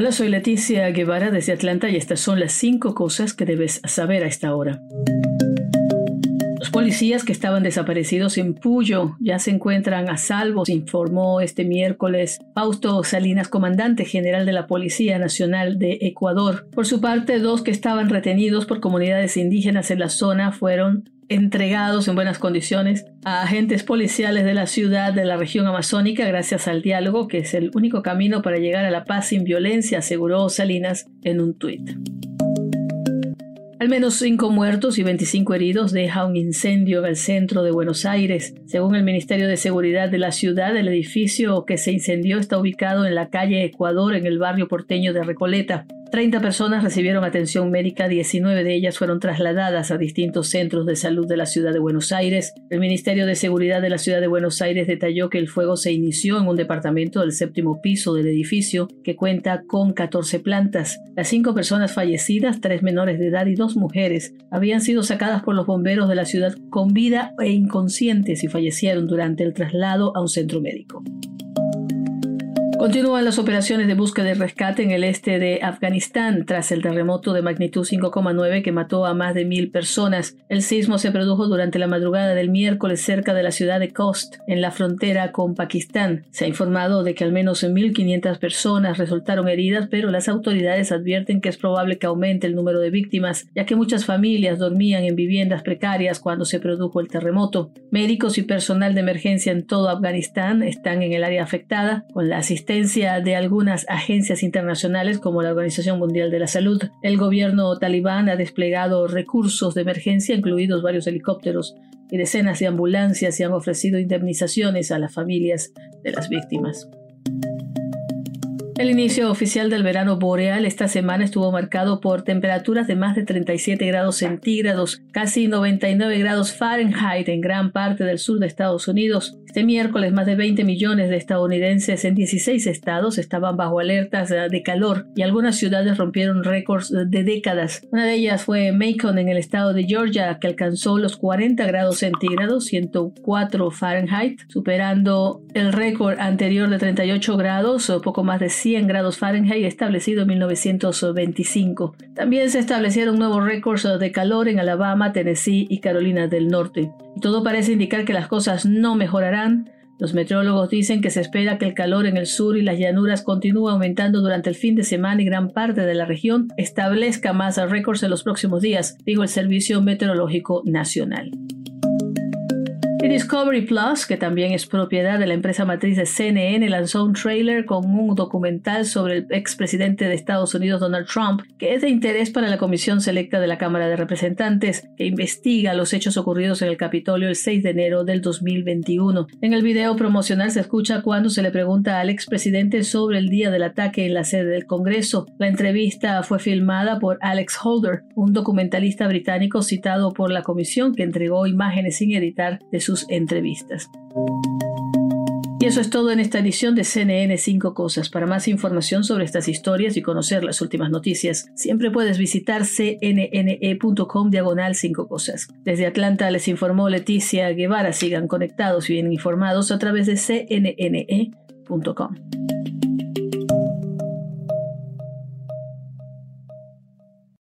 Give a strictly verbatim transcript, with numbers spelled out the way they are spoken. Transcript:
Hola, soy Leticia Guevara desde Atlanta y estas son las cinco cosas que debes saber a esta hora. Los policías que estaban desaparecidos en Puyo ya se encuentran a salvo, informó este miércoles Fausto Salinas, comandante general de la Policía Nacional de Ecuador. Por su parte, dos que estaban retenidos por comunidades indígenas en la zona fueron entregados en buenas condiciones a agentes policiales de la ciudad de la región amazónica gracias al diálogo, que es el único camino para llegar a la paz sin violencia, aseguró Salinas en un tuit. Al menos cinco muertos y veinticinco heridos deja un incendio en el centro de Buenos Aires. Según el Ministerio de Seguridad de la ciudad, el edificio que se incendió está ubicado en la calle Ecuador, en el barrio porteño de Recoleta. treinta personas recibieron atención médica, diecinueve de ellas fueron trasladadas a distintos centros de salud de la ciudad de Buenos Aires. El Ministerio de Seguridad de la ciudad de Buenos Aires detalló que el fuego se inició en un departamento del séptimo piso del edificio, que cuenta con catorce plantas. Las cinco personas fallecidas, tres menores de edad y dos mujeres, habían sido sacadas por los bomberos de la ciudad con vida e inconscientes y fallecieron durante el traslado a un centro médico. Continúan las operaciones de búsqueda y rescate en el este de Afganistán tras el terremoto de magnitud cinco coma nueve que mató a más de mil personas. El sismo se produjo durante la madrugada del miércoles cerca de la ciudad de Khost, en la frontera con Pakistán. Se ha informado de que al menos mil quinientas personas resultaron heridas, pero las autoridades advierten que es probable que aumente el número de víctimas, ya que muchas familias dormían en viviendas precarias cuando se produjo el terremoto. Médicos y personal de emergencia en todo Afganistán están en el área afectada, con la asistencia de algunas agencias internacionales como la Organización Mundial de la Salud. El gobierno talibán ha desplegado recursos de emergencia, incluidos varios helicópteros y decenas de ambulancias, y han ofrecido indemnizaciones a las familias de las víctimas. El inicio oficial del verano boreal esta semana estuvo marcado por temperaturas de más de treinta y siete grados centígrados, casi noventa y nueve grados Fahrenheit en gran parte del sur de Estados Unidos. Este miércoles, más de veinte millones de estadounidenses en dieciséis estados estaban bajo alertas de calor y algunas ciudades rompieron récords de décadas. Una de ellas fue Macon, en el estado de Georgia, que alcanzó los cuarenta grados centígrados, ciento cuatro Fahrenheit, superando el récord anterior de treinta y ocho grados o poco más de cien grados Fahrenheit establecido en mil novecientos veinticinco. También se establecieron nuevos récords de calor en Alabama, Tennessee y Carolina del Norte. Y todo parece indicar que las cosas no mejorarán. Los meteorólogos dicen que se espera que el calor en el sur y las llanuras continúe aumentando durante el fin de semana y gran parte de la región establezca más récords en los próximos días, dijo el Servicio Meteorológico Nacional. Y Discovery Plus, que también es propiedad de la empresa matriz de C N N, lanzó un tráiler con un documental sobre el expresidente de Estados Unidos, Donald Trump, que es de interés para la Comisión Selecta de la Cámara de Representantes, que investiga los hechos ocurridos en el Capitolio el seis de enero del dos mil veintiuno. En el video promocional se escucha cuando se le pregunta al expresidente sobre el día del ataque en la sede del Congreso. La entrevista fue filmada por Alex Holder, un documentalista británico citado por la comisión, que entregó imágenes sin editar de sus entrevistas. Y eso es todo en esta edición de C N N cinco Cosas. Para más información sobre estas historias y conocer las últimas noticias, siempre puedes visitar cnne.com diagonal cinco cosas. Desde Atlanta les informó Leticia Guevara. Sigan conectados y bien informados a través de c n n e punto com.